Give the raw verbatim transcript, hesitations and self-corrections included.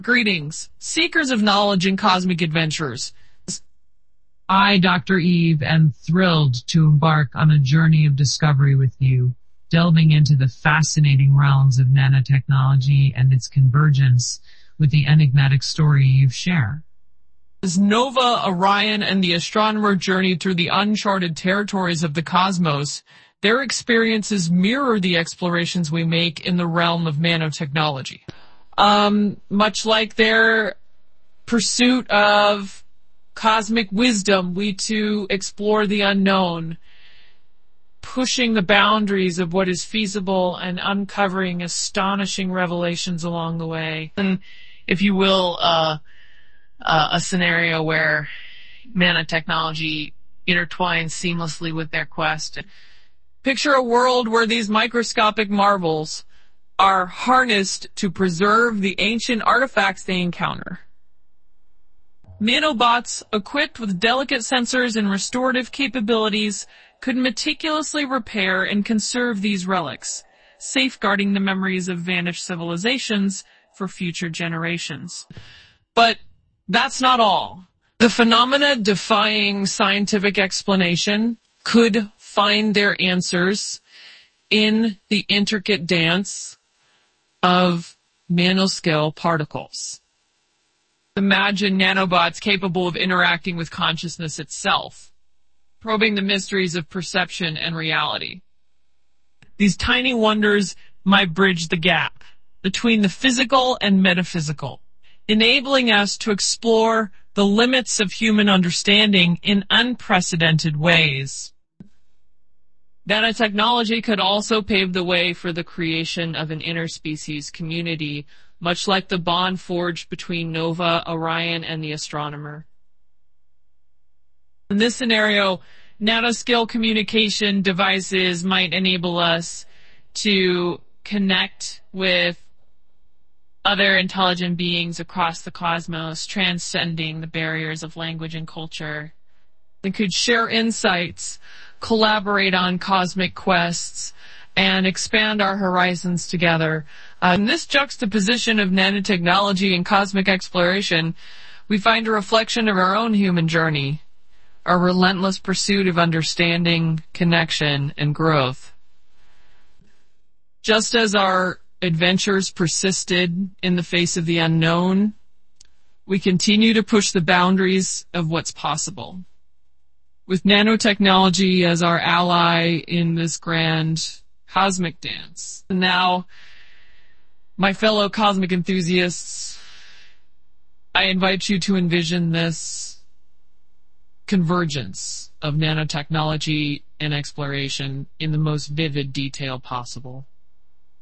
Greetings, seekers of knowledge and cosmic adventures. I, Doctor Eve, am thrilled to embark on a journey of discovery with you, delving into the fascinating realms of nanotechnology and its convergence with the enigmatic story you share. As Nova, Orion, and the astronomer journeyed through the uncharted territories of the cosmos, their experiences mirror the explorations we make in the realm of nanotechnology. Um, much like their pursuit of cosmic wisdom, we too explore the unknown, pushing the boundaries of what is feasible and uncovering astonishing revelations along the way. And, if you will, uh, uh, a scenario where nanotechnology intertwines seamlessly with their quest. Picture a world where these microscopic marvels are harnessed to preserve the ancient artifacts they encounter. Nanobots, equipped with delicate sensors and restorative capabilities, could meticulously repair and conserve these relics, safeguarding the memories of vanished civilizations for future generations. But that's not all. The phenomena defying scientific explanation could find their answers in the intricate dance of nanoscale particles. Imagine nanobots capable of interacting with consciousness itself, probing the mysteries of perception and reality. These tiny wonders might bridge the gap between the physical and metaphysical, enabling us to explore the limits of human understanding in unprecedented ways. Nanotechnology could also pave the way for the creation of an interspecies community, much like the bond forged between Nova, Orion, and the astronomer. In this scenario, nanoscale communication devices might enable us to connect with other intelligent beings across the cosmos, transcending the barriers of language and culture. They could share insights, collaborate on cosmic quests, and expand our horizons together. Uh, in this juxtaposition of nanotechnology and cosmic exploration, we find a reflection of our own human journey, our relentless pursuit of understanding, connection, and growth. Just as our adventures persisted in the face of the unknown, we continue to push the boundaries of what's possible. With nanotechnology as our ally in this grand cosmic dance. And now, my fellow cosmic enthusiasts, I invite you to envision this convergence of nanotechnology and exploration in the most vivid detail possible.